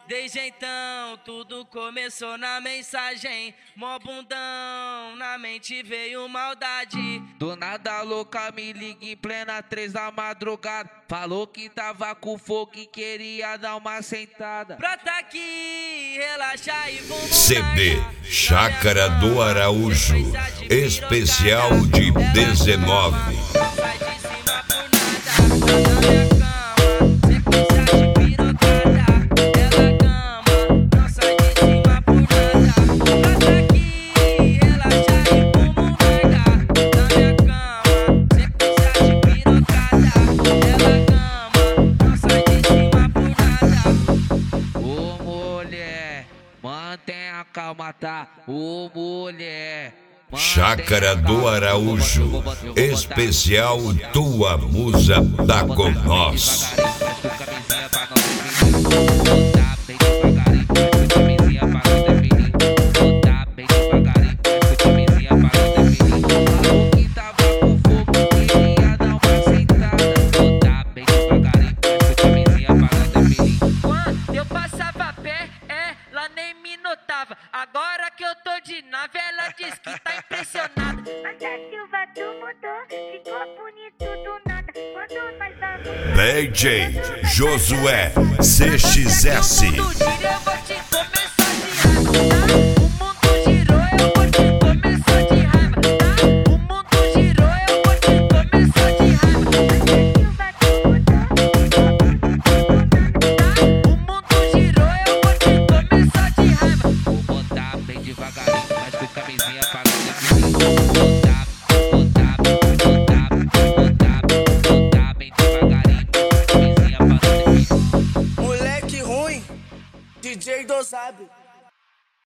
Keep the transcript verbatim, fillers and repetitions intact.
Desde então, tudo começou na mensagem. Mó bundão, na mente veio maldade. Do nada a louca me liga em plena três da madrugada. Falou que tava com fogo e queria dar uma sentada. Brota aqui, relaxa e vamos C D Chácara do Araújo, especial de dezenove. Sai de cima por nada, na minha cama, sequência de pirocada. Ela cama, não sai de cima por nada. Brota aqui, relaxa e vamos largar. Na minha cama, sequência de pirocada. Ela cama, não sai de cima por nada. Ô mulher, mantenha a calma, tá? Ô mulher. Chácara do Araújo, especial Tua Musa tá com nós. Quando eu passava a pé, ela nem me notava. Agora que eu tô de nave, ela diz que tá impressionada. Mas a Silva tu mudou, ficou bonito do nada. Quando nós vamos. D J Josué C X S. O mundo gira, eu vou te começar de raiva, tá? O mundo girou, eu vou te começar de raiva, tá? O mundo girou, eu vou te começar de raiva. Silva tu mudou, ficou bonito do nada. O mundo girou, eu vou te começar de raiva. Vou botar bem devagarinho, mas com camisinha pagando botar, botar, botar, botar, botar bem devagarinho, camisinha pagando. Moleque ruim, D J dosado.